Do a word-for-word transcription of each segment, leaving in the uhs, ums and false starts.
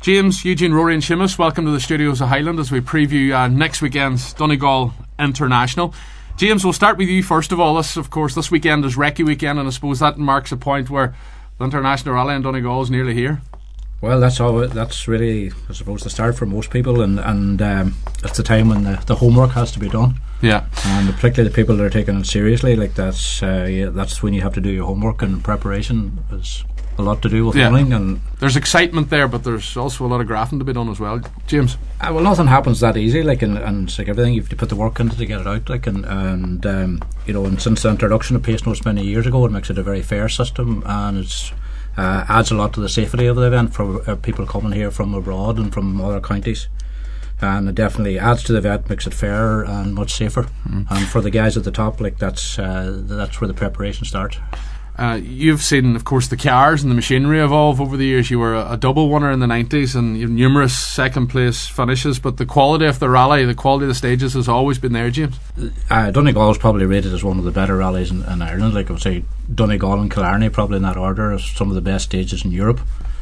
James, Eugene, Rory and Seamus, welcome to the studios of Highland as we preview uh, next weekend's Donegal International. James, we'll start with you first of all. This, of course, this weekend is Recce weekend, and I suppose that marks a point where the International Rally in Donegal is nearly here. Well, that's all. That's really, I suppose, the start for most people, and and um, it's the time when the, the homework has to be done. Yeah, and particularly the people that are taking it seriously, like that's uh, yeah, that's when you have to do your homework, and preparation is a lot to do with yeah. running. And there's excitement there, but there's also a lot of graphing to be done as well. James, uh, well, nothing happens that easy. Like and, and it's like everything, you have to put the work into to get it out. Like and and um, you know, and since the introduction of pace notes many years ago, it makes it a very fair system, and it's. Uh, adds a lot to the safety of the event for uh, people coming here from abroad and from other counties, and it definitely adds to the event, makes it fairer and much safer. Mm. And for the guys at the top, like that's uh, that's where the preparation starts. Uh, you've seen, of course, the cars and the machinery evolve over the years. You were a, a double winner in the nineties and you have numerous second place finishes, but the quality of the rally, the quality of the stages has always been there, James. Uh, Donegal is probably rated as one of the better rallies in, in Ireland. Like I would say, Donegal and Killarney, probably in that order, are some of the best stages in Europe.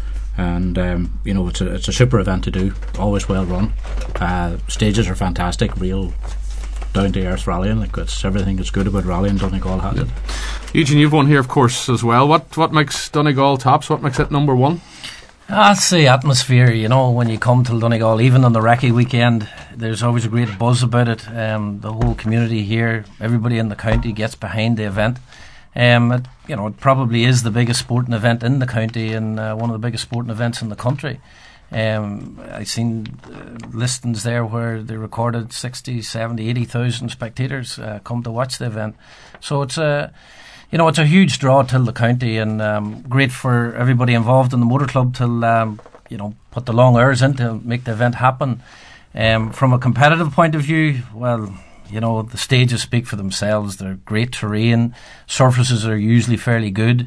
And um, you know, it's a it's a super event to do. Always well run. Uh, stages are fantastic, real down to earth rallying. Like it's everything that's good about rallying. Donegal has yeah. it. Eugene, you've won here, of course, as well. What what makes Donegal tops? What makes it number one? That's the atmosphere, you know, when you come to Donegal, even on the Recce weekend, there's always a great buzz about it. Um, the whole community here, everybody in the county gets behind the event. Um, it, you know, it probably is the biggest sporting event in the county and uh, one of the biggest sporting events in the country. Um, I've seen uh, listings there where they recorded sixty, seventy, eighty thousand spectators uh, come to watch the event. So it's a, you know, it's a huge draw to the county, and um, great for everybody involved in the motor club to, um, you know, put the long hours in to make the event happen. Um, from a competitive point of view, well, you know, the stages speak for themselves. They're great terrain. Surfaces are usually fairly good.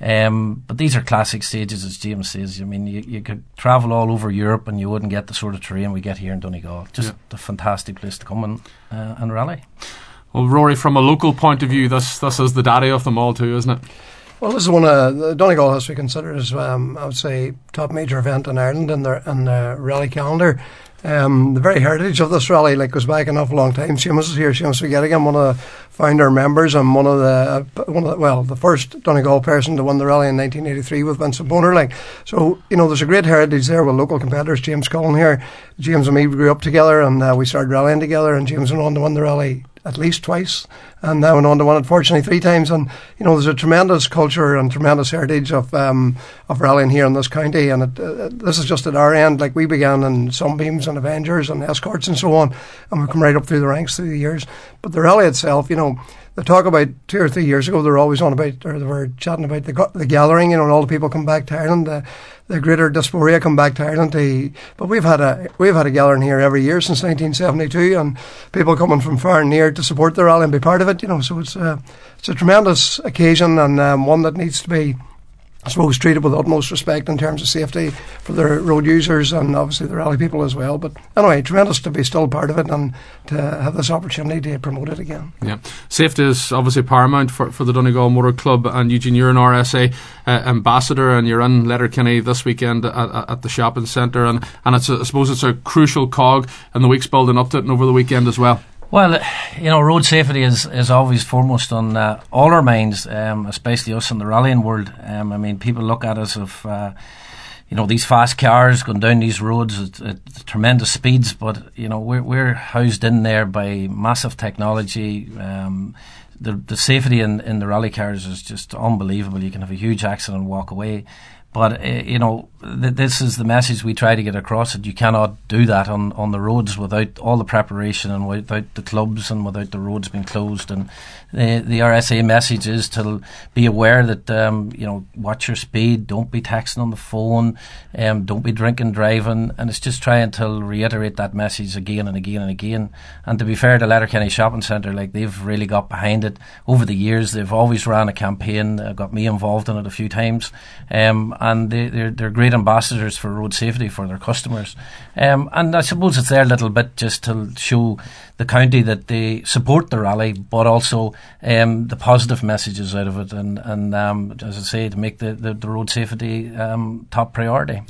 Um, but these are classic stages, as James says. I mean, you, you could travel all over Europe and you wouldn't get the sort of terrain we get here in Donegal. Just yeah. a fantastic place to come and, uh, and rally. Well, Rory, from a local point of view, this this is the daddy of them all too, isn't it? Well, this is one of the Donegal has to be considered as, um, I would say, top major event in Ireland in the, in the rally calendar. Um, the very heritage of this rally like goes back an awful long time. Seamus is here, Seamus Figettigan, one of the founder members and one of the uh, one of the, well the first Donegal person to win the rally in nineteen eighty-three with Vincent Boner. Like so, you know, there's a great heritage there with local competitors. James Cullen here, James and me grew up together, and uh, we started rallying together. And James went on to win the rally at least twice, and now went on to win it fortunately three times. And you know, there's a tremendous culture and tremendous heritage of um, of rallying here in this county. And it, uh, this is just at our end. Like we began in Sunbeams and Avengers and Escorts and so on, and we've come right up through the ranks through the years. But the rally itself, you know, they talk about two or three years ago, they were always on about, or they were chatting about the, the gathering, you know, and all the people come back to Ireland, the, the greater diaspora come back to Ireland. To, but we've had a we've had a gathering here every year since nineteen seventy-two, and people coming from far and near to support the rally and be part of it, you know. So it's a, it's a tremendous occasion, and um, one that needs to be, I suppose, treated with utmost respect in terms of safety for the road users and obviously the rally people as well. But anyway, tremendous to be still part of it and to have this opportunity to promote it again. Yeah, safety is obviously paramount for, for the Donegal Motor Club, and Eugene, you're an R S A uh, ambassador, and you're in Letterkenny this weekend at, at the shopping centre, and, and it's a, I suppose it's a crucial cog in the weeks building up to it and over the weekend as well. Well, you know, road safety is, is always foremost on uh, all our minds, um, especially us in the rallying world. Um, I mean, people look at us of, uh, you know, these fast cars going down these roads at, at tremendous speeds, but, you know, we're, we're housed in there by massive technology. Um, the, the safety in, in the rally cars is just unbelievable. You can have a huge accident and walk away. But, uh, you know, th- this is the message we try to get across, that you cannot do that on, on the roads without all the preparation and without the clubs and without the roads being closed. And the, the R S A message is to be aware that, um, you know, watch your speed, don't be texting on the phone, um, don't be drinking, driving. And it's just trying to reiterate that message again and again and again. And to be fair to Letterkenny Shopping Centre, like, they've really got behind it over the years. They've always ran a campaign, uh, got me involved in it a few times. Um, and they, they're, they're great ambassadors for road safety for their customers. Um, and I suppose it's their little bit just to show the county that they support the rally, but also um, the positive messages out of it, and, and um, as I say, to make the, the, the road safety um, top priority. Yeah.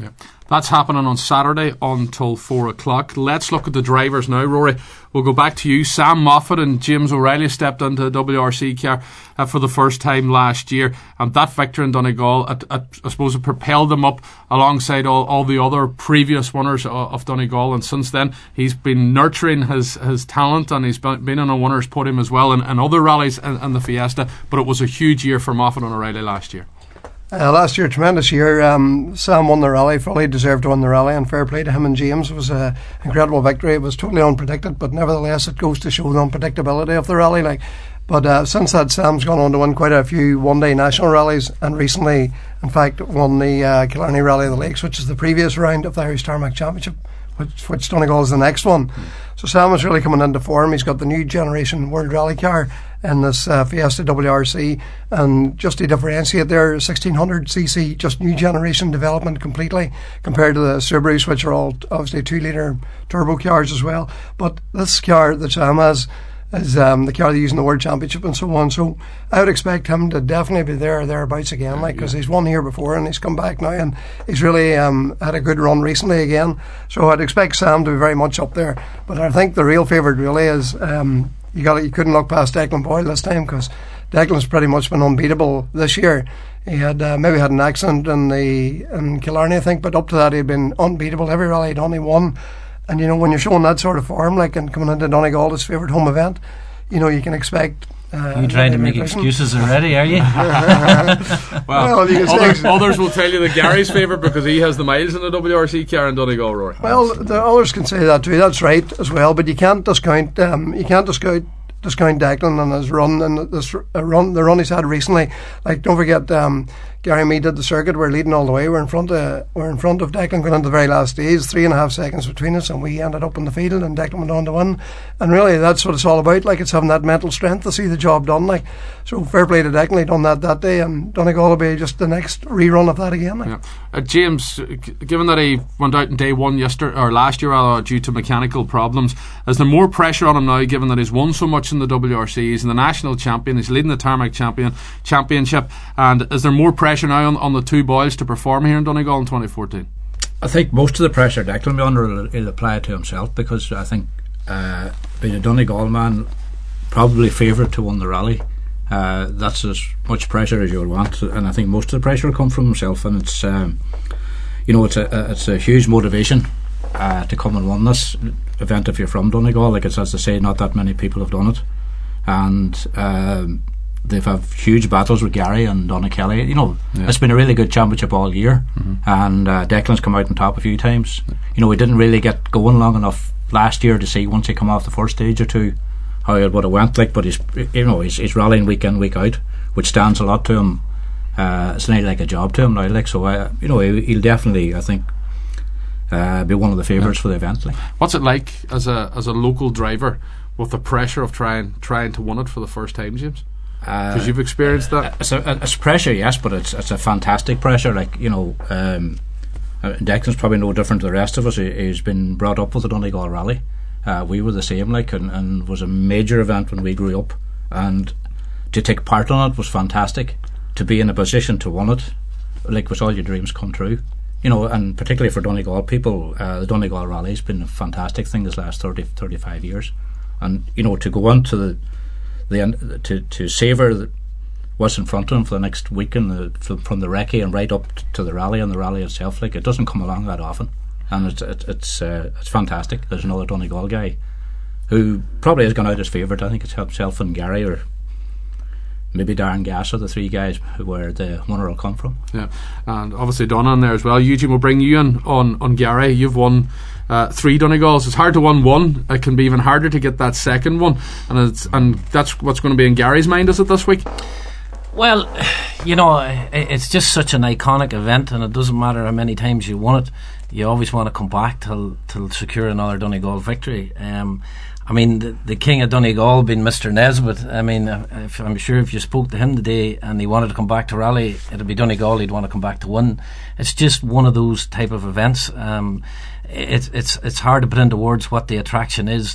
That's happening on Saturday until four o'clock. Let's look at the drivers now, Rory. We'll go back to you. Sam Moffat and James O'Reilly stepped into the W R C car uh, for the first time last year, and that victory in Donegal, it, it, I suppose it propelled them up alongside all, all the other previous winners of, of Donegal, and since then he's been nurturing his, his talent, and he's been, been on a winner's podium as well in, in other rallies and, and the Fiesta, but it was a huge year for Moffat and O'Reilly last year. Uh, last year, tremendous year. Um, Sam won the rally, fully deserved to win the rally, and fair play to him and James. It was an incredible victory. It was totally unpredicted, but nevertheless, it goes to show the unpredictability of the rally. Like, but uh, since that, Sam's gone on to win quite a few one-day national rallies, and recently, in fact, won the uh, Killarney Rally of the Lakes, which is the previous round of the Irish Tarmac Championship, which, which Donegal is the next one. Mm. So Sam is really coming into form. He's got the new generation World Rally car in this uh, Fiesta W R C, and just to differentiate there, sixteen hundred c c, just new generation development completely compared to the Subarus, which are all obviously two litre turbo cars as well. But this car that Sam has is um, the car they use in the World Championship and so on, so I would expect him to definitely be there or thereabouts again, like, because yeah. he's won here before and he's come back now, and he's really um, had a good run recently again, so I'd expect Sam to be very much up there. But I think the real favourite really is um, you got you couldn't look past Declan Boyle this time, because Declan's pretty much been unbeatable this year. He had uh, maybe had an accident in the in Killarney, I think, but up to that he'd been unbeatable every rally. He'd only won. And you know, when you're showing that sort of form, like, and coming into Donegal, his favourite home event, you know, you can expect. Uh, you trying to make excuses already, are you? well, well you others, others will tell you that Gary's favourite because he has the miles in the W R C car in Donegal, Rory. Well, the others can say that too. That's right as well. But you can't discount. Um, you can't discount. discount Declan and his run and this uh, run the run he's had recently. Like, don't forget, um, Gary Mead did the circuit. We're leading all the way. We're in front of we're in front of Declan going into the very last days. Three and a half seconds between us, and we ended up in the field, and Declan went on to win. And really, that's what it's all about. Like, it's having that mental strength to see the job done. Like, so fair play to Declan. He done that that day, and Donegal will be just the next rerun of that again. Like. Yeah. Uh, James, given that he went out in day one yesterday or last year rather due to mechanical problems, is there more pressure on him now? Given that he's won so much in the W R C, he's the national champion, he's leading the Tarmac champion championship, and is there more pressure now on, on the two boys to perform here in Donegal in twenty fourteen? I think most of the pressure Declan will be under will he'll apply to himself, because I think uh, being a Donegal man, probably favourite to win the rally, uh, that's as much pressure as you'll want, and I think most of the pressure will come from himself, and it's um, you know it's a, a it's a huge motivation uh, to come and win this event if you're from Donegal. Like, it's, as I say, not that many people have done it, and um, they've had huge battles with Gary and Donna Kelly. You know, yeah. It's been a really good championship all year, mm-hmm. and uh, Declan's come out on top a few times. You know, we didn't really get going long enough last year to see, once he come off the first stage or two, how it would have went like. But he's, you know, he's, he's rallying week in, week out, which stands a lot to him. Uh, it's nearly like a job to him now. Like, so I, you know, he, he'll definitely, I think, uh, be one of the favourites yeah. for the event. Like, what's it like as a as a local driver with the pressure of trying trying to win it for the first time, James? Because uh, you've experienced that. It's, a, it's pressure, yes, but it's it's a fantastic pressure. Like, you know, um, Declan's probably no different to the rest of us. He, he's been brought up with the Donegal Rally. Uh, we were the same, like, and, and was a major event when we grew up, and to take part on it was fantastic. To be in a position to win it, like, was all your dreams come true. You know, and particularly for Donegal people, uh, the Donegal Rally has been a fantastic thing this last thirty, thirty-five years. And, you know, to go on to the, the to, to savour what's in front of them for the next week, and the, from, from the recce and right up to the rally and the rally itself, like, it doesn't come along that often. And it's it, it's uh, it's fantastic. There's another Donegal guy who probably has gone out as favourite. I think it's himself and Gary, or maybe Darren Gass, are the three guys where the winner will come from. Yeah, and obviously Donna in there as well. Eugene, will bring you in on, on Gary. You've won uh, three Donegals. It's hard to win one. It can be even harder to get that second one, and it's and that's what's going to be in Gary's mind, is it, this week? Well, you know, it's just such an iconic event, and it doesn't matter how many times you won it, you always want to come back to to secure another Donegal victory. Um, I mean, the, the king of Donegal being Mister Nesbitt, I mean, if, I'm sure if you spoke to him today and he wanted to come back to rally, it'd be Donegal he'd want to come back to win. It's just one of those type of events. Um, it, it's it's hard to put into words what the attraction is,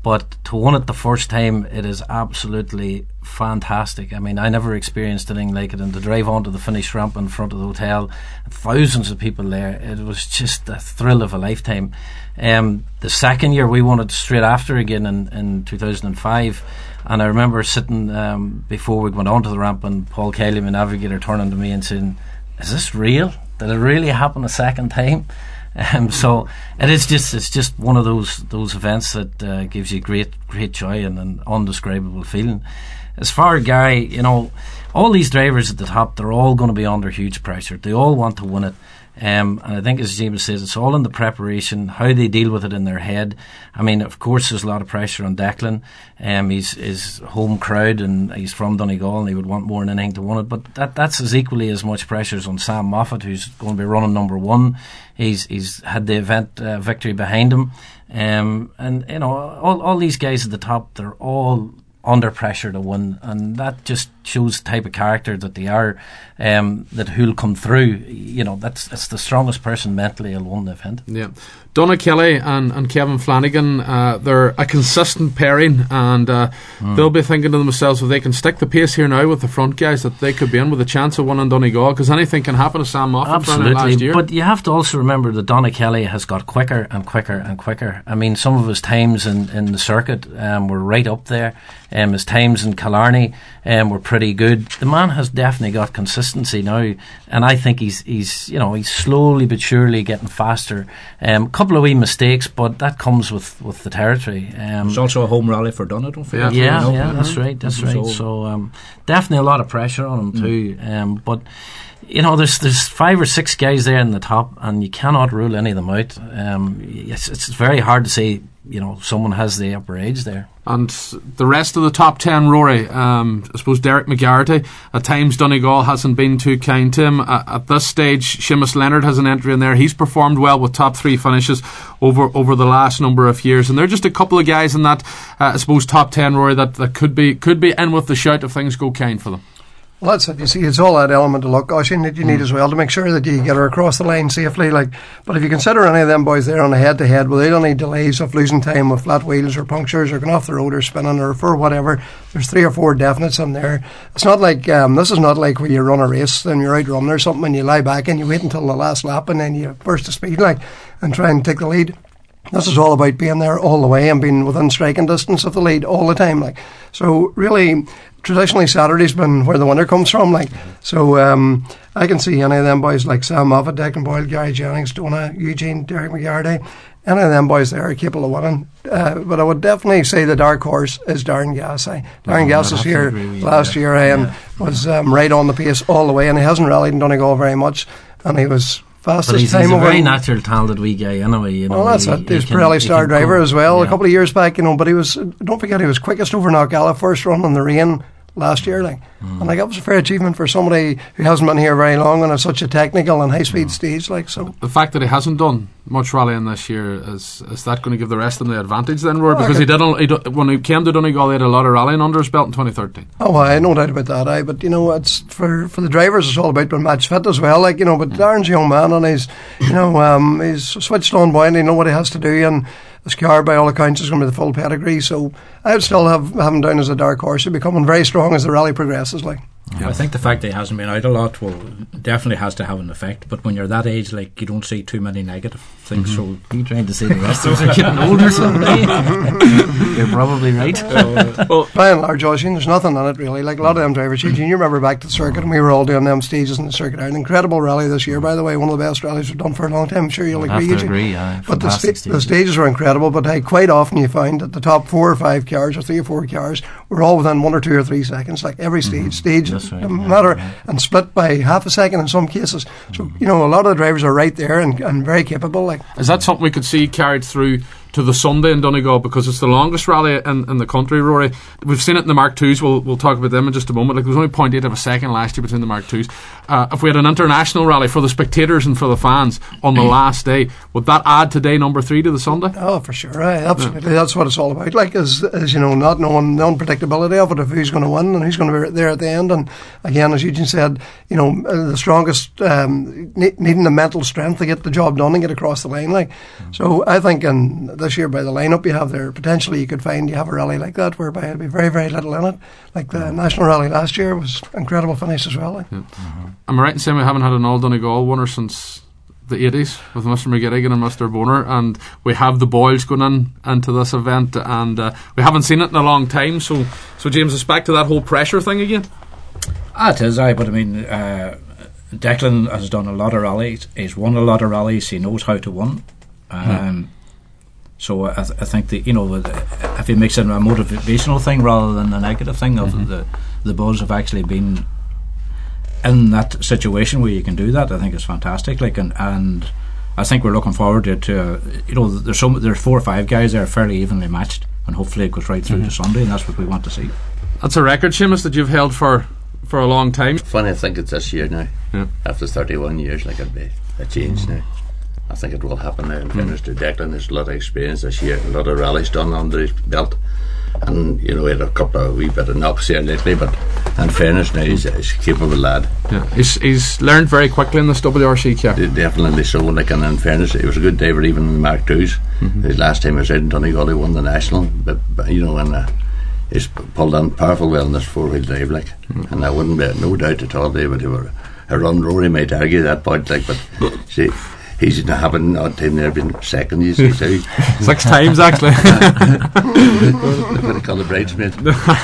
but to win it the first time, it is absolutely fantastic. I mean, I never experienced anything like it, and to drive onto the finish ramp in front of the hotel, thousands of people there, it was just a thrill of a lifetime. Um, the second year we won it straight after again in, in two thousand five, and I remember sitting um, before we went onto the ramp, and Paul Kelly, my navigator, turning to me and saying, "Is this real? Did it really happen a second time?" Um, so it is just it's just one of those those events that uh, gives you great great joy and an undescribable feeling. As far as Gary, you know, all these drivers at the top, they're all going to be under huge pressure. They all want to win it. Um, and I think, as James says, it's all in the preparation, how they deal with it in their head. I mean, of course, there's a lot of pressure on Declan. Um, he's his home crowd, and he's from Donegal, and he would want more than anything to win it. But that that's as equally as much pressure as on Sam Moffat, who's going to be running number one. He's he's had the event uh, victory behind him, um, and you know, all all these guys at the top, they're all under pressure to win, and that just shows the type of character that they are, um, that who'll come through. You know, that's that's the strongest person mentally will win the event. Yeah, Donna Kelly and, and Kevin Flanagan, uh, they're a consistent pairing, and uh, mm. they'll be thinking to themselves, if they can stick the pace here now with the front guys, that they could be in with a chance of winning Donegal, because anything can happen to Sam Moffat. Absolutely, last year. But you have to also remember that Donna Kelly has got quicker and quicker and quicker. I mean, some of his times in, in the circuit um, were right up there. Um, his times in Killarney um, were pretty good. The man has definitely got consistency now, and I think he's he's you know he's slowly but surely getting faster. Um, a couple of wee mistakes, but that comes with, with the territory. Um, It's also a home rally for Donna, don't forget. Yeah, yeah, you know? yeah that's right, that's right. So, so um, definitely a lot of pressure on him mm. too. Um, but you know, there's there's five or six guys there in the top, and you cannot rule any of them out. Um, it's it's very hard to say, you know, someone has the upper edge there. And the rest of the top ten, Rory, um, I suppose Derek McGarity, at times Donegal hasn't been too kind to him. Uh, at this stage, Seamus Leonard has an entry in there. He's performed well with top three finishes over over the last number of years, and they're just a couple of guys in that, uh, I suppose, top ten, Rory, that, that could be could be in with the shout if things go kind for them. Well, that's it. You see, it's all that element of luck, Oisín, that you need mm. as well to make sure that you get her across the line safely. Like, but if you consider any of them boys there on a head-to-head without any delays of losing time with flat wheels or punctures or going off the road or spinning or for whatever, there's three or four definites in there. It's not like um, this is not like when you run a race and you're out running or something and you lie back and you wait until the last lap and then you burst to speed like and try and take the lead. This is all about being there all the way and being within striking distance of the lead all the time. Like, so really, traditionally Saturday's been where the winner comes from. Like, so um, I can see any of them boys like Sam Moffat, Declan Boyle, Gary Jennings, Donna, Eugene, Derek McGarty, any of them boys there are capable of winning. Uh, but I would definitely say the dark horse is Darren Gass. Darren oh, Gass was here last year and yeah. was um, right on the pace all the way, and he hasn't rallied in Donegal very much, and he was fastest but he's, time he's a over very natural, talented wee guy anyway. You know, well, that's he, it. He was can, Pirelli star driver come, as well yeah. a couple of years back, you know. But he was, don't forget, he was quickest over Knockalla first run in the rain last year, like, mm. and like that was a fair achievement for somebody who hasn't been here very long on a, such a technical and high speed mm. stage. Like, so the fact that he hasn't done much rallying this year, is is that going to give the rest of them the advantage then, Rory? Because he did, he did when he came to Donegal, he had a lot of rallying under his belt in twenty thirteen. Oh, I no doubt about that. I but you know, it's for for the drivers, it's all about being match fit as well. Like, you know, but mm. Darren's a young man and he's you know um, he's switched on boy and he know what he has to do, and his car, by all accounts, is going to be the full pedigree. So I would still have, have him down as a dark horse. He's becoming very strong as the rally progresses. Like, yeah. I think the fact that he hasn't been out a lot will definitely has to have an effect. But when you're that age, like, you don't see too many negative things. Mm-hmm. So you trying to say the rest of us are getting older someday? You're probably right. Uh, well, by and large, Oisín, there's nothing in it really. Like a lot of them drivers, Eugene, you remember back to the circuit, and we were all doing them stages in the circuit. An incredible rally this year, by the way, one of the best rallies we've done for a long time. I'm sure you'll agree. I agree. Yeah, but the, sta- the stages were incredible. But hey, quite often you find that the top four or five cars, or three or four cars, were all within one or two or three seconds. Like every stage, mm-hmm. stage, That's right, no yeah, matter, yeah. and split by half a second in some cases. So mm-hmm. you know, a lot of the drivers are right there and, and very capable. Like, is that something we could see carried through to the Sunday in Donegal, because it's the longest rally in, in the country, Rory? We've seen it in the Mark twos. We'll we'll talk about them in just a moment. Like, there was only zero point eight of a second last year between the Mark twos. Uh, if we had an international rally for the spectators and for the fans on the last day, would that add today number three to the Sunday? Oh, for sure, right, absolutely. Yeah. That's what it's all about. Like, is is you know, not knowing the unpredictability of it, of who's going to win and who's going to be there at the end. And again, as Eugene said, you know, the strongest um, ne- needing the mental strength to get the job done and get across the line. Like, mm-hmm. so I think in this year by the lineup you have there, potentially you could find you have a rally like that whereby it'll be very, very little in it. Like the mm-hmm. National Rally last year was incredible finish as well. Like. Yeah. Mm-hmm. Am I right in saying we haven't had an All Donegal winner since the eighties with Mister McGettigan and Mister Boner, and we have the boys going in into this event, and uh, we haven't seen it in a long time. So, so James, it's back to that whole pressure thing again. Ah, it is, aye, but I mean, uh, Declan has done a lot of rallies. He's won a lot of rallies. He knows how to win. Um, hmm. So I, th- I think that, you know, if he makes it a motivational thing rather than a negative thing, of mm-hmm. the the boys have actually been in that situation where you can do that, I think it's fantastic. Like, and, and I think we're looking forward to, to you know, there's some there's four or five guys that are fairly evenly matched, and hopefully it goes right through mm-hmm. to Sunday, and that's what we want to see. That's a record, Seamus, that you've held for for a long time. Funny, I think it's this year now. Yeah. After thirty-one years, like it'd be a change mm-hmm. now. I think it will happen now. In mm-hmm. fairness to Declan, there's a lot of experience this year, a lot of rallies done under his belt. And you know, he had a couple of wee bit of knocks here lately, but in fairness now he's, he's a capable lad. Yeah, he's, he's learned very quickly in this W R C car. Definitely so. Like, and in fairness, he was a good diver even in the Mark twos. Mm-hmm. His last time he was out in Donegal, he won the national, but, but you know, and uh, he's pulled on powerful well in this four wheel drive, like, mm-hmm. and I wouldn't be no doubt at all, David, he were a run Rory might argue that point, like, but see. He's not having odd time there been second, you see, so six times actually. What they call the bridesmaid.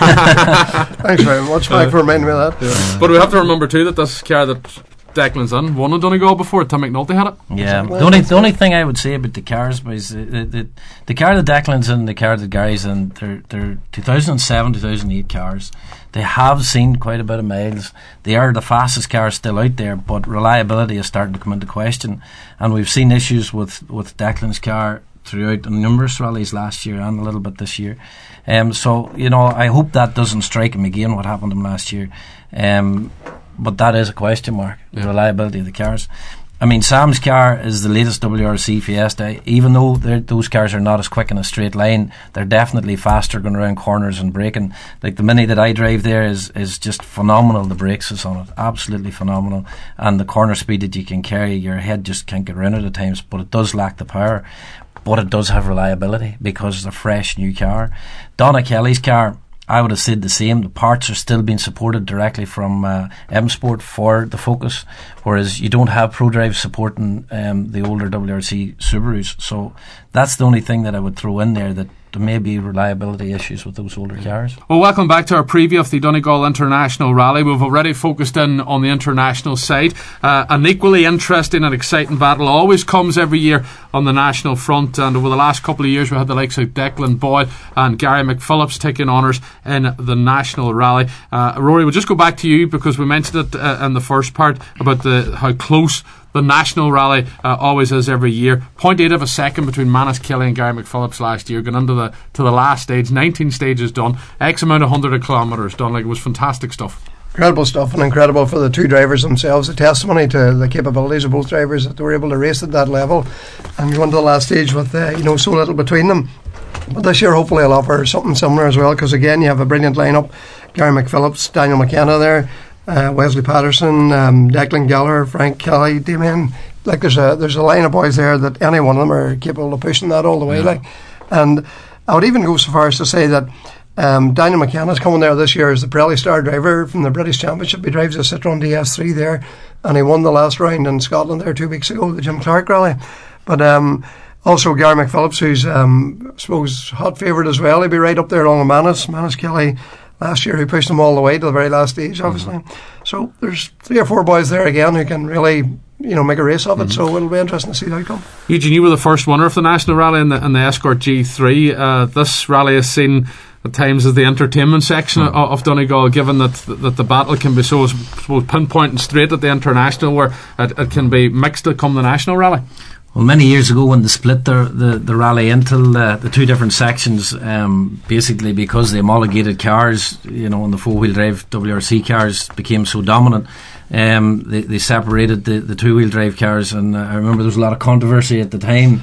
Thanks very much, Mike, uh, for reminding me of that. Yeah. But we have to remember too that this car that Declan's in won in Donegal before. Tim McNulty had it. Yeah, the only the only thing I would say about the cars is the the, the, the car that Declan's in, the car that Gary's in, they're they're two thousand seven, two thousand eight cars. They have seen quite a bit of miles. They are the fastest cars still out there, but reliability is starting to come into question. And we've seen issues with, with Declan's car throughout numerous rallies last year and a little bit this year. Um, so, you know, I hope that doesn't strike him again, what happened to him last year. Um, but that is a question mark, the yeah. reliability of the cars. I mean, Sam's car is the latest W R C Fiesta. Even though those cars are not as quick in a straight line, they're definitely faster going around corners and braking. Like the Mini that I drive there is, is just phenomenal. The brakes is on it, absolutely phenomenal. And the corner speed that you can carry, your head just can't get around it at times, but it does lack the power. But it does have reliability because it's a fresh new car. Donna Kelly's car, I would have said the same. The parts are still being supported directly from uh, M-Sport for the Focus, whereas you don't have ProDrive supporting um, the older W R C Subarus. So that's the only thing that I would throw in there, that there may be reliability issues with those older cars. Well, welcome back to our preview of the Donegal International Rally. We've already focused in on the international side. Uh, an equally interesting and exciting battle always comes every year on the national front, and over the last couple of years we had the likes of Declan Boyle and Gary McPhillips taking honours in the national rally. uh, Rory, we'll just go back to you because we mentioned it uh, in the first part about the how close the national rally uh, always is every year. zero point eight of a second between Manus Kelly and Gary McPhillips last year, going into the to the last stage. nineteen stages done, X amount of hundred of kilometres done. Like, it was fantastic stuff. Incredible stuff, and incredible for the two drivers themselves. A testimony to the capabilities of both drivers, that they were able to race at that level and go into the last stage with uh, you know so little between them. But this year hopefully I'll offer something similar as well, because again you have a brilliant lineup. Gary McPhillips, Daniel McKenna there, uh, Wesley Patterson, um, Declan Gallagher, Frank Kelly, Damien. Like there's a there's a line of boys there that any one of them are capable of pushing that all the way. Yeah. Like, and I would even go so far as to say that um, Daniel McKenna's coming there this year as the Pirelli Star driver from the British Championship. He drives a Citroen D S three there, and he won the last round in Scotland there two weeks ago, the Jim Clark Rally. But um, also Gary McPhillips, who's um, I suppose hot favourite as well. He'll be right up there along with Manus Manus Kelly last year, who pushed him all the way to the very last stage, obviously. Mm-hmm. So there's three or four boys there again who can really, you know, make a race of it. Mm-hmm. So it'll be interesting to see the outcome. Eugene, you were the first winner of the national rally in the, in the Escort G three. Uh, this rally is seen at times as the entertainment section mm-hmm. of, of Donegal, given that that the battle can be so, so pinpoint and straight at the international, where it, it can be mixed to come the national rally. Well, many years ago when they split the the, the rally into uh, the two different sections, um, basically because the homologated cars, you know, and the four-wheel drive W R C cars became so dominant, um, they, they separated the, the two-wheel drive cars, and uh, I remember there was a lot of controversy at the time.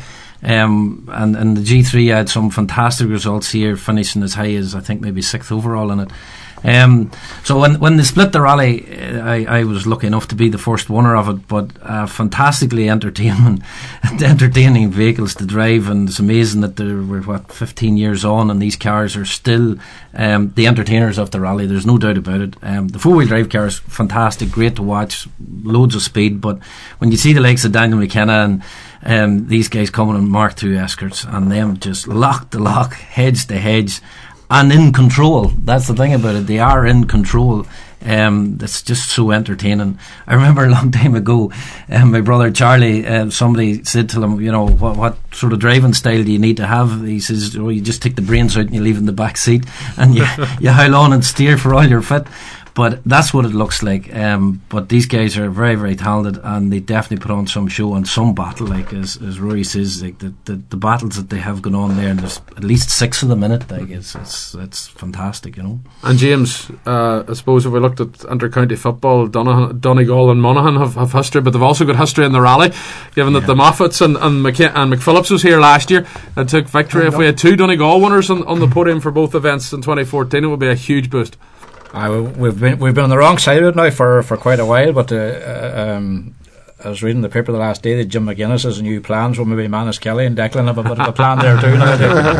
Um, and, and the G three had some fantastic results here, finishing as high as I think maybe sixth overall in it. Um, so when when they split the rally, uh, I, I was lucky enough to be the first winner of it. But uh, fantastically entertaining, entertaining vehicles to drive, and it's amazing that they were what fifteen years on, and these cars are still um, the entertainers of the rally. There's no doubt about it. Um, the four wheel drive car is fantastic, great to watch, loads of speed. But when you see the likes of Daniel McKenna and um, these guys coming on Mark two Escorts, and them just lock to lock, hedge to hedge, and in control. That's the thing about it. They are in control. Um, it's just so entertaining. I remember a long time ago, um, my brother Charlie, uh, somebody said to him, you know, what, what sort of driving style do you need to have? He says, oh, you just take the brains out and you leave in the back seat, and you, you howl on and steer for all your fit. But that's what it looks like. Um, but these guys are very, very talented, and they definitely put on some show and some battle. Like as, as Rory says, like the, the, the battles that they have going on there, and there's at least six of them in it. Like it's it's it's fantastic, you know. And James, uh, I suppose if we looked at inter-county football, Donegal, Donegal and Monaghan have, have history, but they've also got history in the rally. Given that yeah. the Moffats and and, McK- and McPhillips was here last year and took victory, if we had two Donegal winners on, on the podium for both events in twenty fourteen, it would be a huge boost. Uh, we've been we've been on the wrong side of it now for, for quite a while, but uh, uh, um, I was reading the paper the last day that Jim McGuinness has new plans. Well, maybe Manus Kelly and Declan have a bit of a plan there too now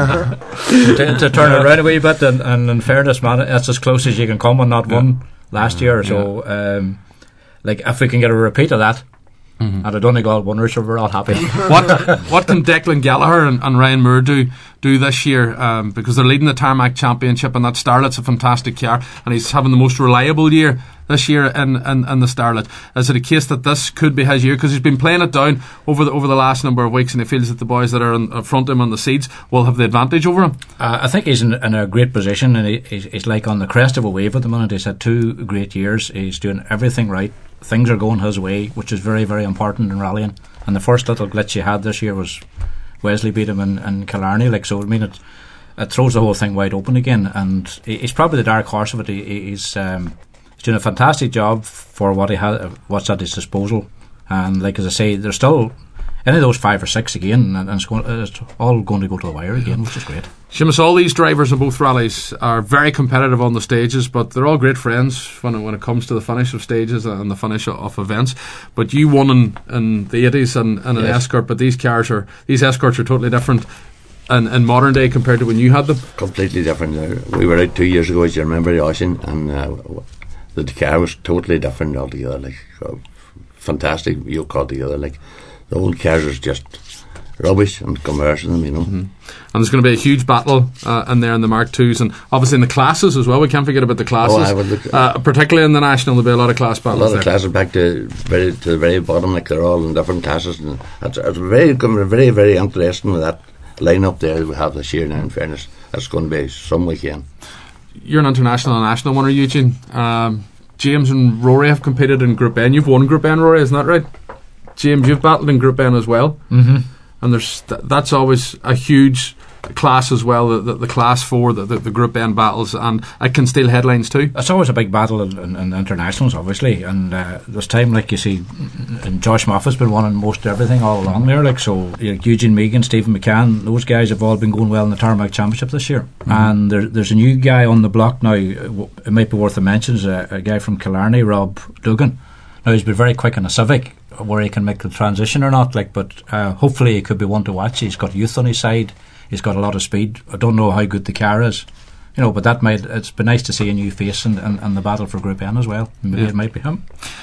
to, to, to turn it around a wee bit. And, and in fairness, man, that's as close as you can come on not yeah. one last year. Yeah. So, um, like, if we can get a repeat of that. Mm-hmm. And a Donegal winner, so we're all happy. what what can Declan Gallagher and, and Ryan Moore do do this year? Um, because they're leading the Tarmac Championship, and that Starlet's a fantastic car, and he's having the most reliable year this year in, in, in the Starlet. Is it a case that this could be his year? Because he's been playing it down over the over the last number of weeks, and he feels that the boys that are in front of him on the seeds will have the advantage over him. Uh, I think he's in, in a great position, and he, he's, he's like on the crest of a wave at the moment. He's had two great years. He's doing everything right. Things are going his way, which is very, very important in rallying. And the first little glitch he had this year was Wesley beat him in, in Killarney. Like, so I mean, it, it throws the whole thing wide open again. And he's probably the dark horse of it. He, he's um, he's doing a fantastic job for what he had, what's at his disposal. And like as I say, there's still any of those five or six again, and, and it's, going, it's all going to go to the wire again, which is great. Seamus, all these drivers in both rallies are very competitive on the stages, but they're all great friends when it, when it comes to the finish of stages and the finish of, of events. But you won in, in the eighties and, and an yes. Escort, but these cars are these Escorts are totally different in, in modern day compared to when you had them. Completely different. Uh, we were out two years ago, as you remember, the Ocean, and uh, the car was totally different altogether. Like uh, fantastic, you call together. Like the old cars was just rubbish and commercial, you know. Mm-hmm. And there's going to be a huge battle uh, in there in the Mark twos, and obviously in the classes as well. We can't forget about the classes. Oh, I would look, uh, particularly in the National, there'll be a lot of class battles. A lot there. of classes back to very to the very bottom, like they're all in different classes. And it's, it's very, very, very interesting with that lineup there we have this year. Now, in fairness, that's going to be some weekend. You're an international and national winner, Eugene. Um, James and Rory have competed in Group N. You've won Group N, Rory, isn't that right? James, you've battled in Group N as well. Mm-hmm. And there's th- that's always a huge class as well, the, the, the class four, the, the, the Group N battles, and it can steal headlines too. It's always a big battle in, in, in internationals, obviously, and uh, this time, like you see, and Josh Moffat's been winning most everything all along there, like so. Like Eugene Megan, Stephen McCann, those guys have all been going well in the Tarmac Championship this year. Mm-hmm. And there, there's a new guy on the block now. It might be worth a mention. Is a, a guy from Killarney, Rob Dugan. Now he's been very quick in a Civic, where he can make the transition or not, like, but uh, hopefully he could be one to watch. He's got youth on his side. He's got a lot of speed. I don't know how good the car is, you know, but that might it's been nice to see a new face and, and, and the battle for Group N as well. Maybe yeah. it might be him.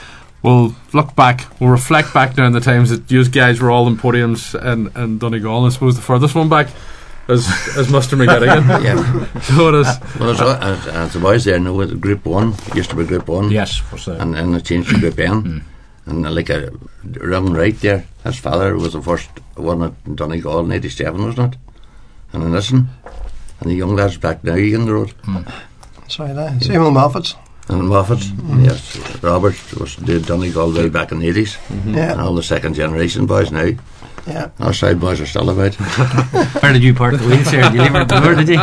We'll look back, we'll reflect back now on the times that you guys were all in podiums in, in Donegal. I suppose the furthest one back is, is Mister McGettigan. Yeah. So it is. Well, it's, uh, as the boys there know, Group one used to be Group one. Yes, what's that? And then it changed to Group N. Mm. And uh, like a wrong right there, his father was the first one at Donegal in eighty-seven, wasn't it? And in Nissen. And the young lads back now on the road. Mm. Sorry, that. Same with Moffat's. And Moffat's, mm. yes. Robert was did Donegal way back in the eighties. Mm-hmm. Yeah. And all the second generation boys now. Yeah. Our side boys are still about. Where did you park the wheels here? Did you leave it at the door, did you?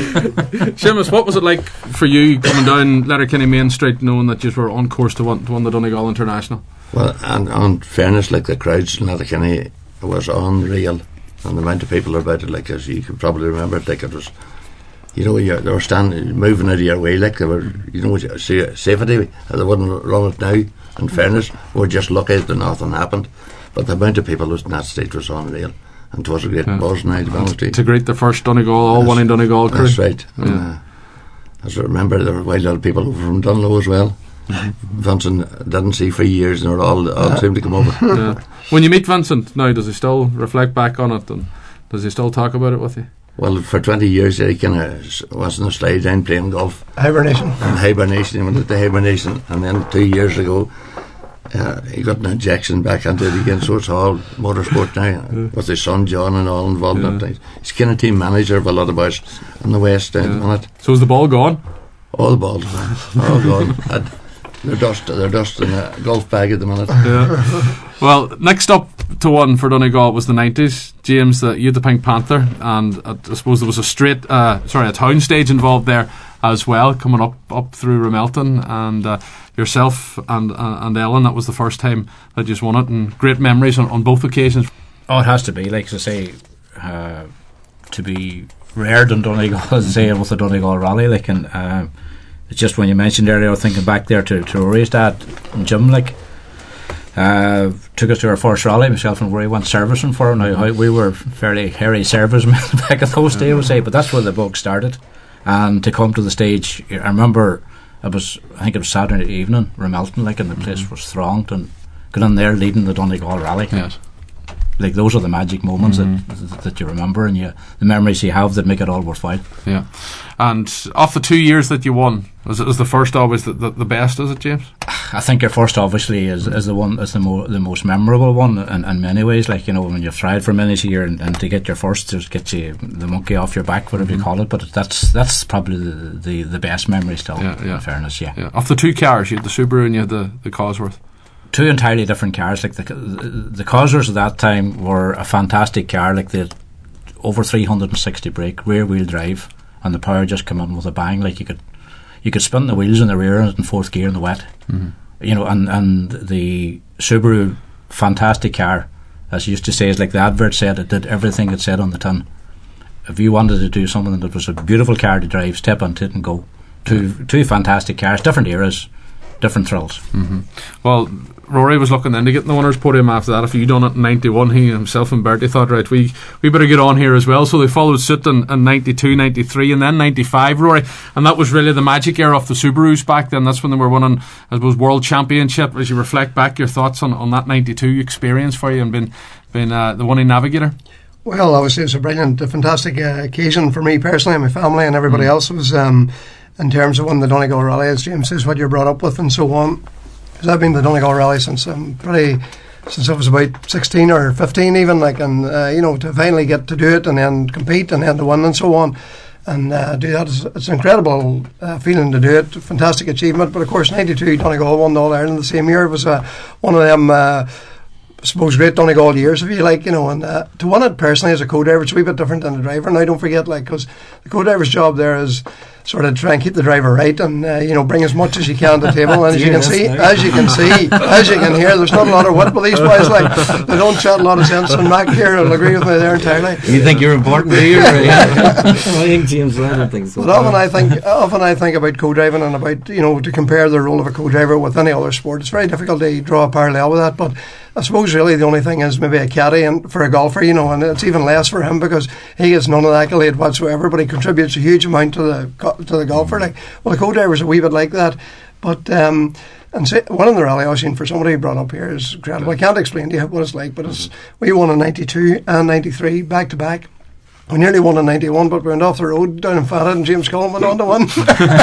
Seamus, what was it like for you coming down Letterkenny Main Street knowing that you were on course to win, to win the Donegal International? Well, and on fairness, like the crowds in Letterkenny was unreal, and the amount of people about it, like as you could probably remember it, like it was you know, you, they were standing, moving out of your way, like they were, you know, safety, they wouldn't run it now, in fairness. We were just lucky that nothing happened. But the amount of people who was in that stage was unreal. And it was a great yeah. buzz now, to be honest with you. To greet the first Donegal, all that's, one in Donegal crew. That's right. Yeah. And, uh, as I remember, there were quite a lot of people over from Dunlow as well. Mm-hmm. Vincent didn't see for years, and they all, all yeah. seemed to come over. Yeah. When you meet Vincent now, does he still reflect back on it, and does he still talk about it with you? Well, for twenty years, he kind of was in a slide down playing golf. Hibernation. And hibernation, he went into hibernation, and then two years ago, uh, he got an injection back into it again, so it's all motorsport now, yeah. with his son John and all involved in it. He's kind of team manager of a lot of boys in the West down yeah. on it. So is the ball gone? All the balls, all gone. I'd, They're dust, they're dust in a golf bag at the minute. Yeah. Well, next up to one for Donegal was the nineties. James, uh, you had the Pink Panther, and uh, I suppose there was a straight, uh, sorry, a town stage involved there as well, coming up up through Ramelton, and uh, yourself and uh, and Ellen. That was the first time that you won it, and great memories on, on both occasions. Oh, it has to be, like I say, uh, to be reared in Donegal, as I say, with the Donegal Rally, like, and. Uh, It's just when you mentioned earlier, I was thinking back there to, to Rory's dad and Jim, like, uh, took us to our first rally. Myself and Rory went servicing for him. Now, we were fairly hairy servicemen back in those days, I would say, but that's where the bug started. And to come to the stage, I remember it was, I think it was Saturday evening, Ramelton, like, and the place mm-hmm. was thronged, and got in there leading the Donegal Rally. Yes. Like, those are the magic moments mm-hmm. that, that you remember, and you, the memories you have that make it all worthwhile. Yeah. And off the two years that you won, was it was the first always the, the, the best, is it, James? I think your first obviously is, is the one is the more the most memorable one in, in many ways. Like, you know, when you've tried for many years and, and to get your first, just get you the monkey off your back, whatever mm-hmm. you call it. But that's that's probably the the, the best memory still. Yeah, yeah. In fairness, yeah. yeah. Off the two cars, you had the Subaru and you had the, the Cosworth. Two entirely different cars. Like the the Cosworths at that time were a fantastic car. Like, they had over three hundred sixty brake, rear wheel drive, and the power just came in with a bang. Like, you could you could spin the wheels in the rear in fourth gear in the wet. Mm-hmm. You know, and and the Subaru, fantastic car, as you used to say, is like the advert said, it did everything it said on the tin. If you wanted to do something that was a beautiful car to drive, step onto it and go. Two two fantastic cars, different eras, different thrills. Mm-hmm. Well, Rory was looking then to get in the winners' podium after that. If you done it in ninety-one, he himself and Bertie thought, right, we we better get on here as well. So they followed suit in, in ninety-two, ninety-three, and then ninety-five, Rory. And that was really the magic era of the Subarus back then. That's when they were winning, I suppose, World Championship. As you reflect back, your thoughts on, on that ninety-two experience for you and being, being uh, the winning navigator? Well, obviously it was a brilliant, a fantastic uh, occasion for me personally and my family and everybody mm. else. It was, um, in terms of winning the Donegal Rally, as James says, what you're brought up with and so on. Because I've been the Donegal Rally since um, pretty since I was about sixteen or fifteen even, like, and uh, you know, to finally get to do it and then compete and then to win and so on and uh, do that is, it's an incredible uh, feeling to do it, fantastic achievement. But of course ninety-two Donegal won All Ireland the same year. It was uh, one of them uh, I suppose great Donegal years, if you like, you know, and uh, to win it personally as a co-driver, it's a wee bit different than the driver. Now, don't forget, like, because the co-driver's job there is sort of try and keep the driver right and uh, you know, bring as much as you can to the table. And as you can see, as you can see, as you can hear, there's not a lot of wit with these boys. Like, they don't chat a lot of sense. And Mac here will agree with me there entirely. You think you're important, do you? I think James Lennon thinks so. But often I think, often I think about co-driving and about, you know, to compare the role of a co-driver with any other sport. It's very difficult to draw a parallel with that. But I suppose really the only thing is maybe a caddy and for a golfer, you know, and it's even less for him because he gets none of the accolade whatsoever, but he contributes a huge amount to the to the golfer. Like, well, the co-driver's a wee bit like that, but um, and say, winning the rally Oisin for somebody brought up here is incredible. I can't explain to you what it's like, but it's we won in ninety-two and ninety-three back to back. We nearly won in ninety-one, but we went off the road down in Fata and James Cullen went on to win.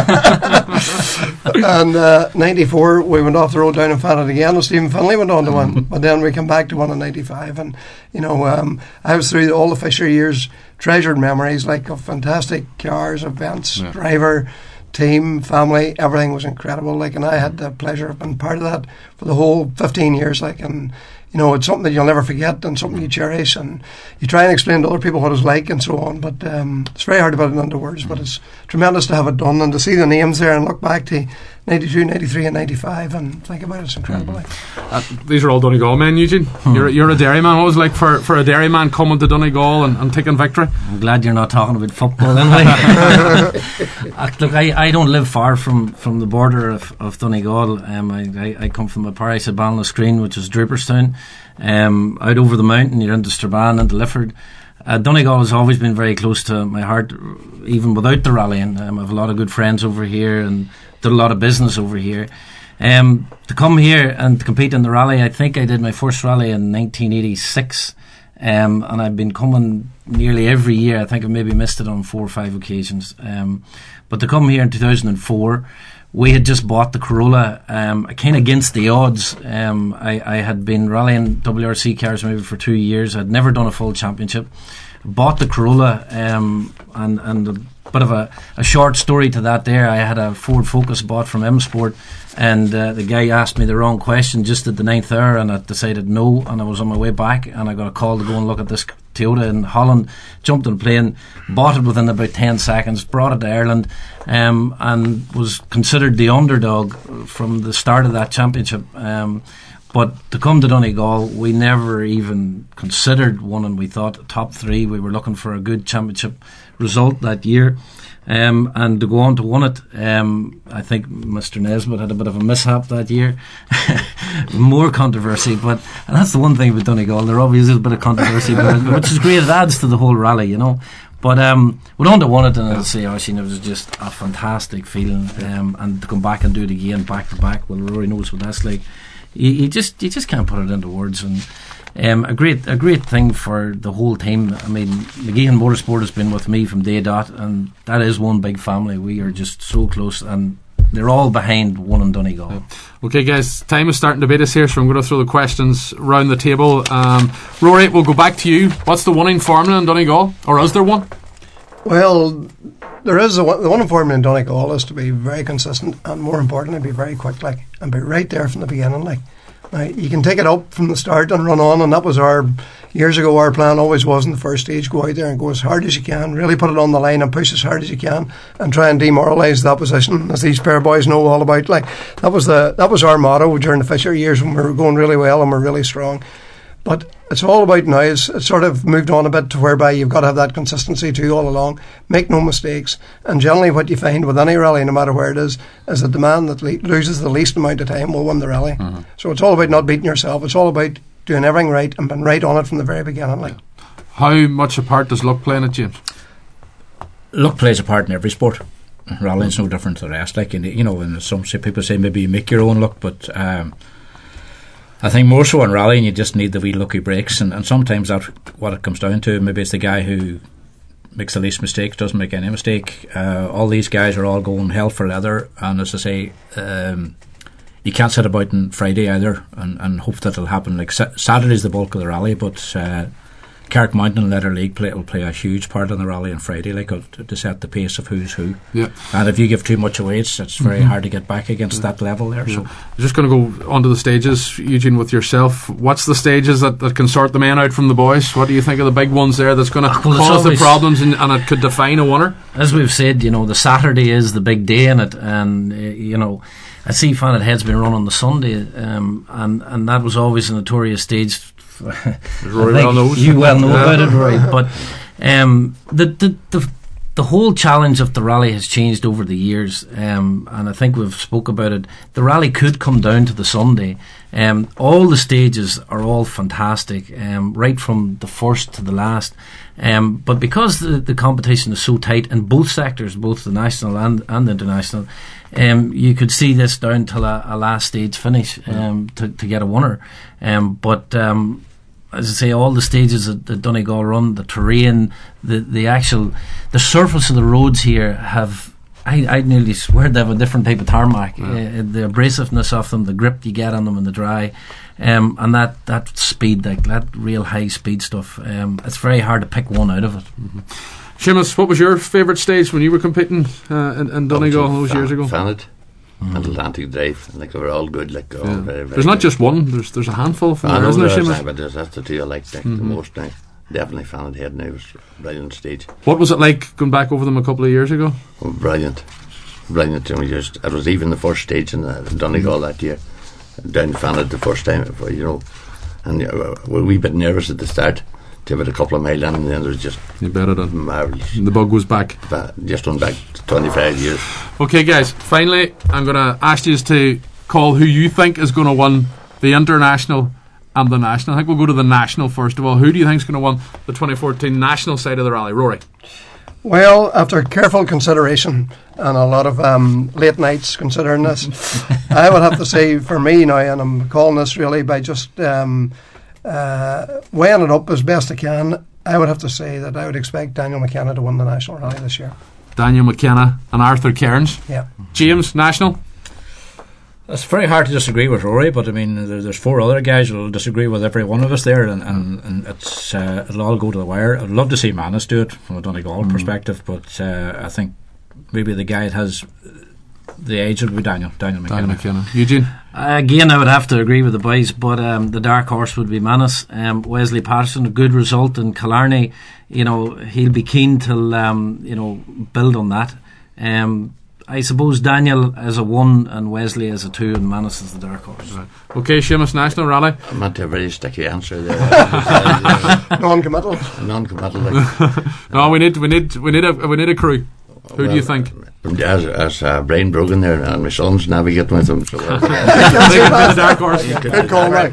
And uh, ninety-four, we went off the road down in Fata again and Stephen Finlay went on to win. But then we came back to win in ninety-five. And, you know, um, I was through all the Fisher years, treasured memories, like of fantastic cars, events, yeah. driver, team, family, everything was incredible. Like, and I had the pleasure of being part of that for the whole fifteen years. Like, and you know, it's something that you'll never forget and something you cherish, and you try and explain to other people what it's like and so on. But um, it's very hard to put it into words. But it's tremendous to have it done and to see the names there and look back to ninety-two, ninety-three and ninety-five, and think about it, it's incredible. Mm-hmm. uh, These are all Donegal men, Eugene. Hmm. You're, you're a Derry man. What was it like for, for a Derry man coming to Donegal and, and taking victory? I'm glad you're not talking about football anyway. uh, look, I, I don't live far from, from the border of, of Donegal. Um, I, I, I come from a parish of Ballinascreen, which is Drooperstown. Um, out over the mountain, you're into Strabane and Lifford. Uh, Donegal has always been very close to my heart, even without the rallying. Um, I have a lot of good friends over here and did a lot of business over here. Um, to come here and to compete in the rally, I think I did my first rally in nineteen eighty-six, um, and I've been coming nearly every year. I think I maybe missed it on four or five occasions. Um, but to come here in two thousand four, we had just bought the Corolla, um, kind of against the odds. Um, I, I had been rallying W R C cars maybe for two years. I'd never done a full championship. Bought the Corolla, um, and and a bit of a, a short story to that there. I had a Ford Focus bought from M Sport, and uh, the guy asked me the wrong question just at the ninth hour, and I decided no, and I was on my way back, and I got a call to go and look at this Toyota in Holland. Jumped on a plane, bought it within about ten seconds, brought it to Ireland, um, and was considered the underdog from the start of that championship. Um, But to come to Donegal, we never even considered winning. We thought top three. We were looking for a good championship result that year. Um, and to go on to win it, um, I think Mister Nesbitt had a bit of a mishap that year. More controversy, but and that's the one thing about Donegal. There always is a bit of controversy, but, which is great. It adds to the whole rally, you know. But um, went on to win it, and I'll say, Oisin, it was just a fantastic feeling. Um, and to come back and do it again, back to back, well, Rory knows what that's like. You, you just you just can't put it into words, and um, a great a great thing for the whole team. I mean, McGeehan Motorsport has been with me from day dot, and that is one big family. We are just so close, and they're all behind one in Donegal. Yeah. Okay, guys, time is starting to beat us here, so I'm going to throw the questions round the table. Um, Rory, we'll go back to you. What's the winning formula in Donegal, or is there one? Well, there is a, the one formula in Donegal is to be very consistent, and more importantly, be very quick, like, and be right there from the beginning. Like, now, you can take it up from the start and run on, and that was our years ago. Our plan always was in the first stage: go out there and go as hard as you can, really put it on the line and push as hard as you can, and try and demoralise the opposition, as these pair boys know all about. Like, that was the that was our motto during the Fisher years when we were going really well and we're really strong. But it's all about now, it's, it's sort of moved on a bit to whereby you've got to have that consistency too all along. Make no mistakes. And generally what you find with any rally, no matter where it is, is that the man that le- loses the least amount of time will win the rally. Mm-hmm. So it's all about not beating yourself. It's all about doing everything right and being right on it from the very beginning. Like, how much a part does luck play in it, James? Luck plays a part in every sport. Rallying's no different to the rest. Like, you know, and some people say maybe you make your own luck, but um, I think more so in rallying you just need the wee lucky breaks, and, and sometimes that's what it comes down to. Maybe it's the guy who makes the least mistakes, doesn't make any mistake. Uh, all these guys are all going hell for leather, and as I say, um, you can't sit about on Friday either and, and hope that it'll happen. Like sa- Saturday's the bulk of the rally, but uh, Carrick Mountain and Leather League play, will play a huge part in the rally on Friday, like uh, to set the pace of who's who. Yeah. And if you give too much away, it's, it's very mm-hmm. hard to get back against yeah. that level there. Yeah. So I'm just going to go onto the stages, Eugene, with yourself. What's the stages that, that can sort the men out from the boys? What do you think of the big ones there that's going to well, cause the problems and, and it could define a winner? As we've said, you know, the Saturday is the big day in it, and uh, you know, I see Fannet Head's been run on the Sunday, um, and and that was always a notorious stage. Rory well knows. You well know about it, Rory. But um, the, the the the whole challenge of the rally has changed over the years, um, and I think we've spoke about it. The rally could come down to the Sunday. Um, all the stages are all fantastic, um, right from the first to the last. Um, but because the, the competition is so tight in both sectors, both the national and, and the international, um, you could see this down till a, a last stage finish um, to, to get a winner. Um, but um, as I say, all the stages that, that Donegal run, the terrain, the the actual, the surface of the roads here have, I I nearly swear they have a different type of tarmac. Yeah. Uh, the abrasiveness of them, the grip you get on them in the dry, um, and that, that speed, like that real high speed stuff. Um, it's very hard to pick one out of it. Mm-hmm. Seamus, what was your favourite stage when you were competing uh, in, in Donegal all those years ago? Fannet mm. and Atlantic Drive. Like they were all good. Like all yeah. very, very there's not good. Just one. There's there's a handful from there, isn't there, Seamus? But there's, that's the two I like, like mm-hmm. the most now. Definitely Fannet Head now was a brilliant stage. What was it like going back over them a couple of years ago? Oh, brilliant. brilliant. And we just, it was even the first stage in the Donegal that year. Down Fanad the first time, you know. And uh, we were a wee bit nervous at the start. Give it a couple of mile in, and then there was just you better done. Marvellous. And the bug was back. Just went back twenty-five years. Okay, guys, finally, I'm going to ask you to call who you think is going to win the international and the national. I think we'll go to the national first of all. Who do you think is going to win the twenty fourteen national side of the rally? Rory? Well, after careful consideration and a lot of um, late nights considering this, I would have to say for me now, and I'm calling this really by just um, uh, weighing it up as best I can, I would have to say that I would expect Daniel McKenna to win the national rally this year. Daniel McKenna and Arthur Cairns. Yeah. James, national? It's very hard to disagree with Rory, but I mean, there, there's four other guys who'll disagree with every one of us there, and, and, and it's uh, it'll all go to the wire. I'd love to see Manus do it from a Donegal mm. perspective, but uh, I think maybe the guy that has the age would be Daniel, Daniel McKenna. Daniel McKenna. Eugene? Uh, again, I would have to agree with the boys, but um, the dark horse would be Manus. Um, Wesley Patterson, a good result in Killarney. You know, he'll be keen to um, you know build on that. Um, I suppose Daniel as a one and Wesley as a two and Manus as the dark horse. Right. Okay, Seamus, national rally. I'm not a very sticky answer there. Non-committal. Non-committal. Like. No, we need we need we need a we need a crew. Who well, do you think? As, as uh, Brian Brogan there, and my son's navigating with him. So, uh, the dark horse. Good call, Mike.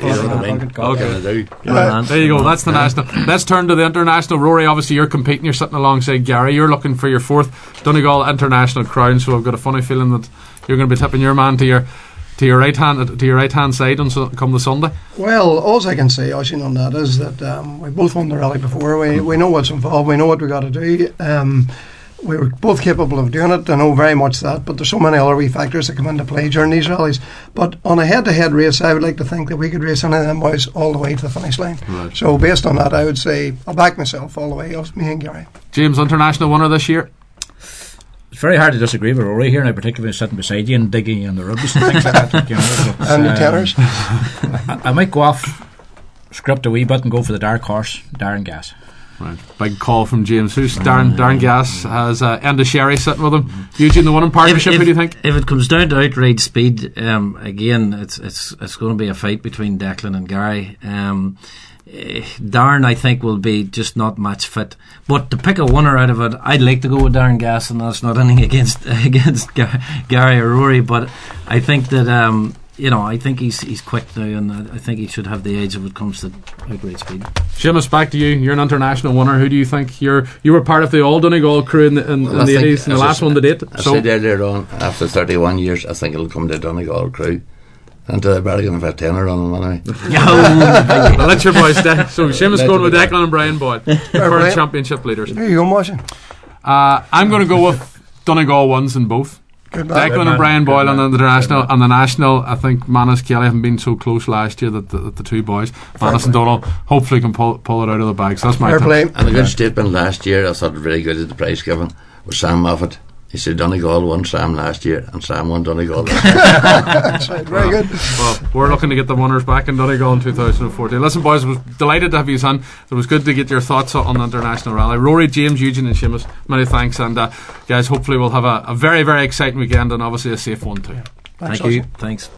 Okay. Right. There you go. That's the national. Let's turn to the international. Rory, obviously you're competing. You're sitting alongside Gary. You're looking for your fourth Donegal international crown. So I've got a funny feeling that you're going to be tipping your man to your to your right hand to your right hand side on so, come the Sunday. Well, all I can say, Oisin, on that is that um, we both won the rally before. We we know what's involved. We know what we got to do. Um, We were both capable of doing it. I know very much that, but there's so many other wee factors that come into play during these rallies. But on a head-to-head race, I would like to think that we could race any of them boys all the way to the finish line. Right. So based on that, I would say I'll back myself all the way, me and Gary. James, international winner this year? It's very hard to disagree with Rory here, and I particularly sitting beside you and digging you in the ribs and things like that. You know, so and the um, tenors. I, I might go off script a wee bit and go for the dark horse, Darren Gass. Right, big call from James. Who's Darren? Darren Gass has uh, Enda Sherry sitting with him. Eugene, the winning partnership. If, if, who do you think? If it comes down to outright speed, um, again, it's it's it's going to be a fight between Declan and Gary. Um, uh, Darren, I think, will be just not match fit. But to pick a winner out of it, I'd like to go with Darren Gass, and that's not anything against against Gary or Rory. But I think that. Um, You know, I think he's he's quick now, and I think he should have the edge if it comes to outright speed. Seamus, back to you. You're an international winner. Who do you think? You're you were part of the All Donegal crew in the, in, well, in the eighties, and the last I, one to date. I so said earlier on, after thirty-one years, I think it'll come to Donegal crew. And they're better going to have a tenner on them anyway. Well, that's your boys. De- so Seamus going with Declan and Brian Boyd for championship leaders. There you go, Martin. Uh, I'm going to go with Donegal ones in both. Good Declan man. and Brian Boyle on the international and the national. I think Manus Kelly haven't been so close last year that the, that the two boys, Manus and Donald, hopefully can pull pull it out of the bag. So that's my fair play. And a good statement last year, I thought very good at the prize given, was Sam Moffat. He said Donegal won Sam last year and Sam won Donegal this year. That's right, very good. Well, we're looking to get the winners back in Donegal in two thousand fourteen. Listen, boys, I was delighted to have you on. It was good to get your thoughts on the international rally. Rory, James, Eugene and Seamus, many thanks, and uh, guys, hopefully we'll have a, a very very exciting weekend and obviously a safe one too. Thank you. Thanks.